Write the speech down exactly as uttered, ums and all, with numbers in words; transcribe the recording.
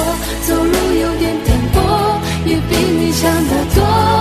走路有点颠簸，也比你强得多。